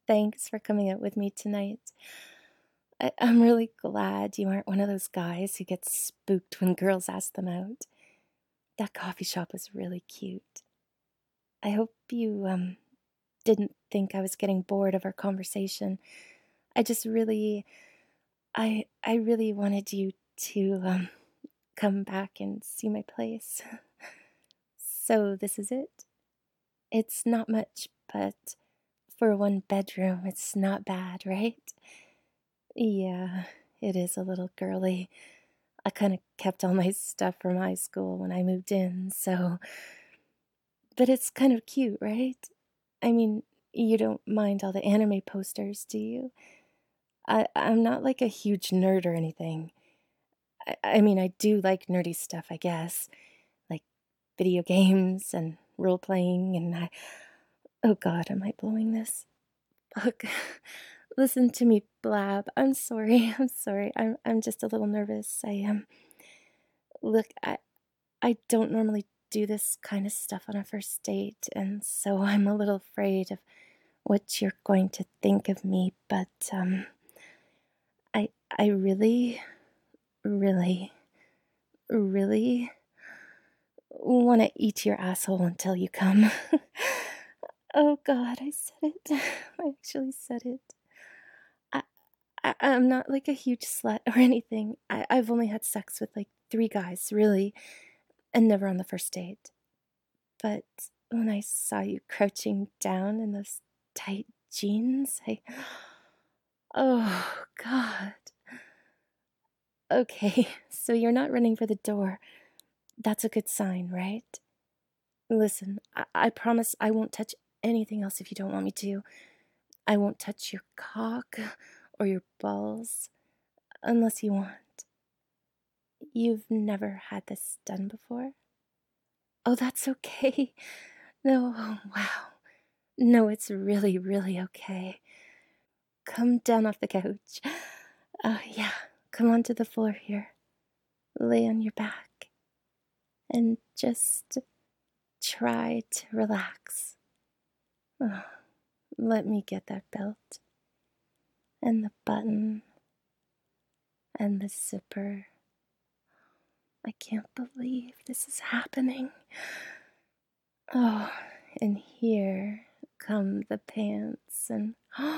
Thanks for coming out with me tonight. I'm really glad you aren't one of those guys who gets spooked when girls ask them out. That coffee shop was really cute. I hope you, didn't think I was getting bored of our conversation. I just really, I really wanted you to, come back and see my place. So this is it. It's not much, but for a one bedroom, it's not bad, right? Yeah, it is a little girly. I kind of kept all my stuff from high school when I moved in, so. But it's kind of cute, right? I mean, you don't mind all the anime posters, do you? I'm not like a huge nerd or anything. I mean, I do like nerdy stuff, I guess, like video games and role playing, and oh god, am I blowing this? Look, listen to me blab. I'm sorry. I'm sorry. I'm just a little nervous. Look, I don't normally do this kind of stuff on a first date, and so I'm a little afraid of what you're going to think of me, but I really, really, really want to eat your asshole until you come. Oh god, I said it. I actually said it. I, I'm not like a huge slut or anything. I've only had sex with like 3 guys, really, and never on the first date. But when I saw you crouching down in those tight jeans, Oh, God. Okay, so you're not running for the door. That's a good sign, right? Listen, I promise I won't touch anything else if you don't want me to. I won't touch your cock or your balls unless you want. You've never had this done before? Oh, that's okay. No, oh, wow. No, it's really, really okay. Come down off the couch. Yeah, come onto the floor here. Lay on your back and just try to relax. Oh, let me get that belt and the button and the zipper. I can't believe this is happening. Oh, and here come the pants and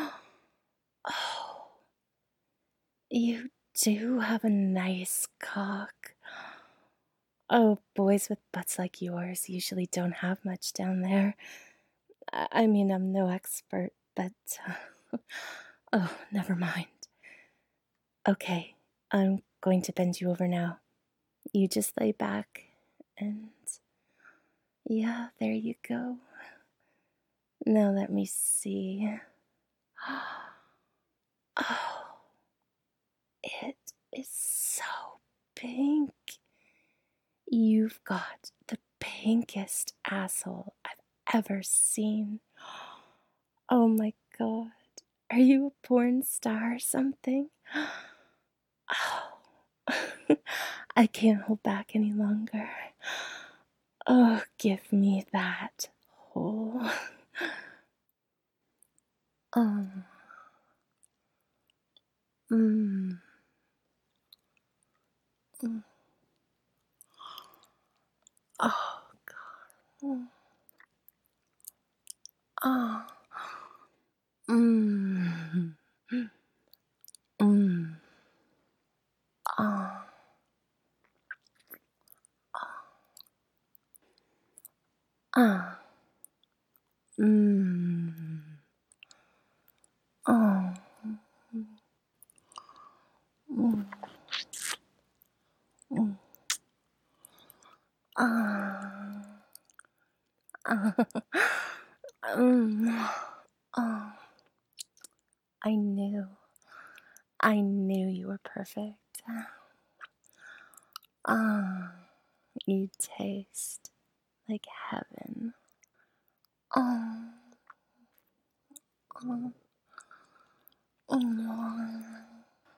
oh, you do have a nice cock. Oh, boys with butts like yours usually don't have much down there. I mean, I'm no expert, but. Oh, never mind. Okay, I'm going to bend you over now. You just lay back and. Yeah, there you go. Now let me see. Oh, it is so pink. You've got the pinkest asshole I've ever seen. Oh my god. Are you a porn star or something? Oh, I can't hold back any longer. Oh, give me that hole. Oh, mm, mm. Oh, God. Oh, mm, mm. Oh, ah, mm. Oh, mm, mm. Ah, ah, oh, I knew you were perfect. Ah, you taste like heaven. Oh, oh, oh,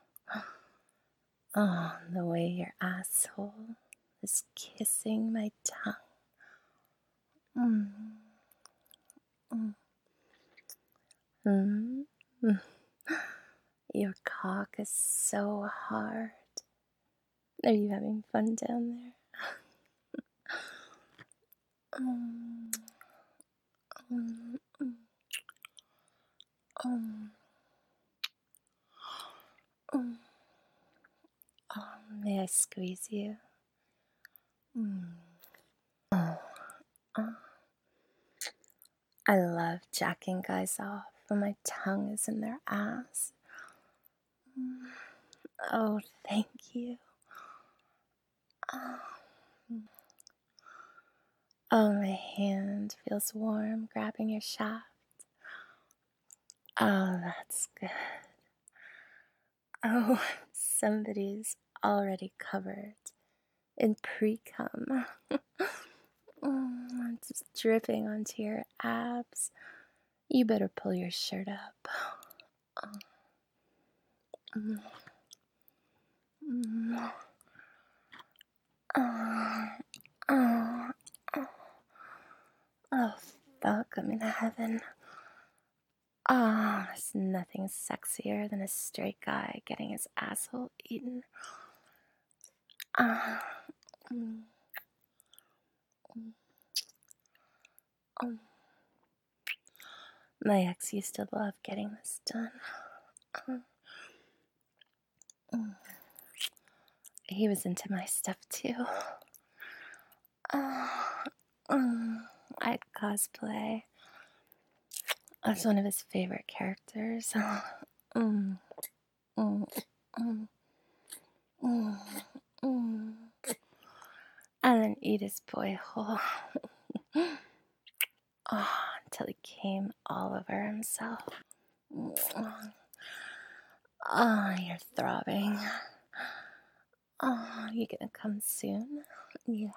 oh, the way your asshole is kissing my tongue. Mm, mm. Hmm? Your cock is so hard. Are you having fun down there? Um, um, um, um, may I squeeze you? Mm. Oh, oh. I love jacking guys off when my tongue is in their ass. Mm. Oh, thank you. Oh. Oh, my hand feels warm grabbing your shaft. Oh, that's good. Oh, somebody's already covered in pre-cum. It's dripping onto your abs. You better pull your shirt up. Mm, mm, oh, oh, oh, oh, fuck, I'm in heaven. Ah, there's nothing sexier than a straight guy getting his asshole eaten. Ah, mm, mm, mm. My ex used to love getting this done. Mm. He was into my stuff too. I'd cosplay. I was one of his favorite characters. Mm, mm, mm, mm, mm. And then eat his boy whole. Until he came all over himself. You're throbbing. You gonna come soon? Yeah.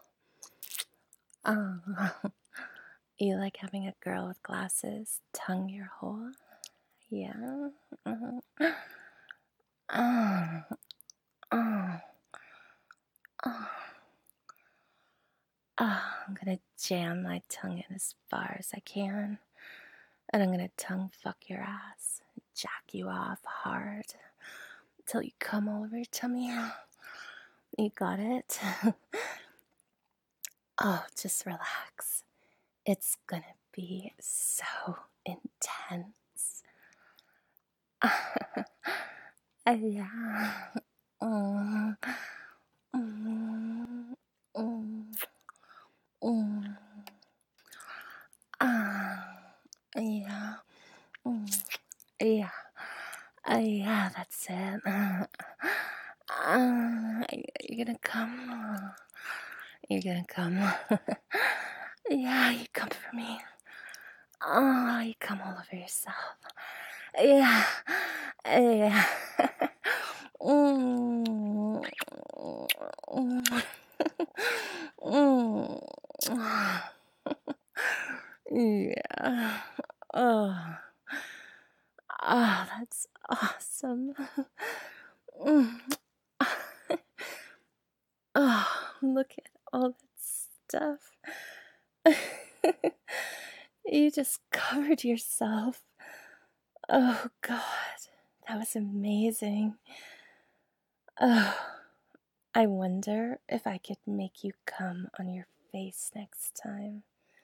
Oh, you like having a girl with glasses tongue your hole? Yeah. Uh-huh. Oh, oh, oh. I'm gonna jam my tongue in as far as I can, and I'm gonna tongue fuck your ass, jack you off hard till you come all over your tummy. You got it? Oh, just relax. It's gonna be so intense. Yeah. Mm, mm, mm, mm. Yeah. Mm, yeah. Yeah, that's it. You're gonna come. You're gonna come. Yeah, you come for me. Oh, you come all over yourself. Yeah. Yeah. Mm. Mm. Mm. Yeah. Oh. Ah, that's awesome. Mm. Oh, look at all that stuff. You just covered yourself. Oh, God. That was amazing. Oh, I wonder if I could make you come on your face next time.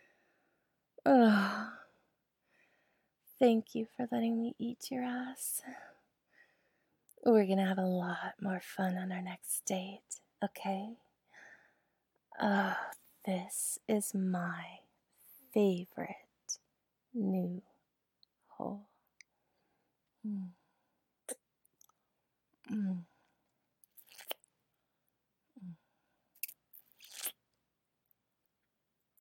Oh, thank you for letting me eat your ass. We're gonna have a lot more fun on our next date, okay? Oh, this is my favorite new hole. Mm.